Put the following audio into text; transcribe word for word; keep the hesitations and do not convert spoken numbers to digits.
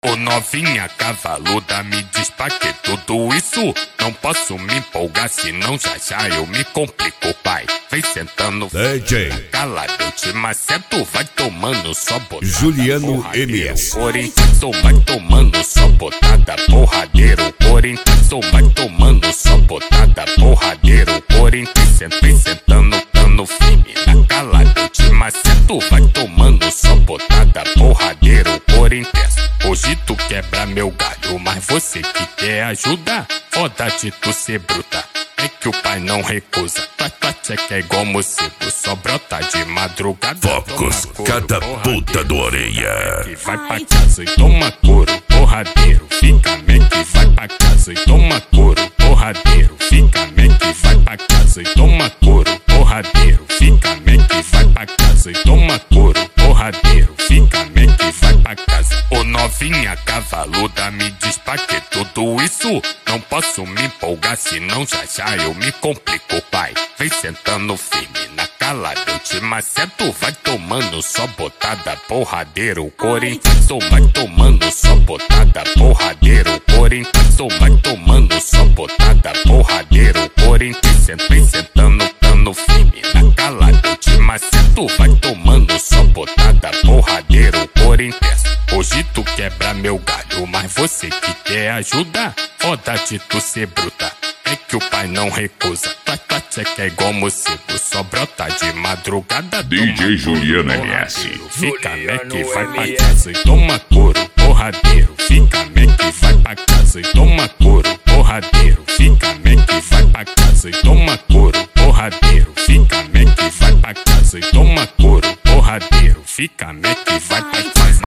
Ô novinha cavaluda, me diz pra que tudo isso? Não posso me empolgar, senão já já eu me complico, pai. Vem sentando, D J calado, eu te maceto, vai tomando só botada. Juliano M S. Corinthians, vai tomando só botada, porradeiro. Corinthians, vai tomando só botada, porradeiro. Corinthians, vem sentando, tando firme na calada, eu te maceto, vai tomando só botada, porradeiro. Corinthians, hoje tu quebra meu galho, mas você que quer ajuda, foda de tu ser bruta. É que o pai não recusa, tua tua tcheca é igual morcego, só brota de madrugada. Focos, cada puta do orelha. Que vai pra casa e toma couro, porradeiro. Fica meque, vai pra casa e toma couro, porradeiro. Fica meque, vai pra casa e toma couro, porradeiro. Fica meque, vai pra casa e toma couro, porradeiro. Fica meque, vai pra casa. Ô novinha cavaluda, me diz pra que tudo isso? Não posso me empolgar, senão já já eu me complico, pai. Vem sentando firme na calada, eu te maceto, vai tomando só botada, porradeiro. Corinthians, vai tomando só botada, porradeiro. Corinthians, vai tomando só botada, porradeiro. Corinthians, vem sentando, tando firme na calada, eu te maceto, vai tomando só botada, porradeiro. Corinthians, hoje tu quebra meu galho, mas você que quer ajuda, foda de tu ser bruta. É que o pai não recusa, tua tua tcheca é igual morcego, só brota de madrugada. D J Juliano M S. Fica meque, vai pra casa e toma couro, porradeiro. Fica meque, vai pra casa e toma couro, porradeiro. Fica meque, vai pra casa e toma couro, porradeiro. Fica meque, vai pra casa e toma couro, porradeiro. Fica meque, vai pra casa.